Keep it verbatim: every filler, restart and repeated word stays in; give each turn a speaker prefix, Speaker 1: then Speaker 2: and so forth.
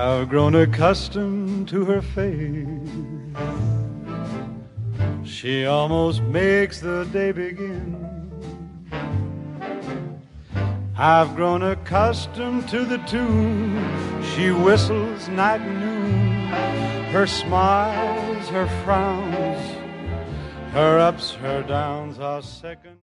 Speaker 1: I've grown accustomed to her face. She almost makes the day begin. I've grown accustomed to the tune she whistles night and noon. Her smiles, her frowns, her ups, her downs are second.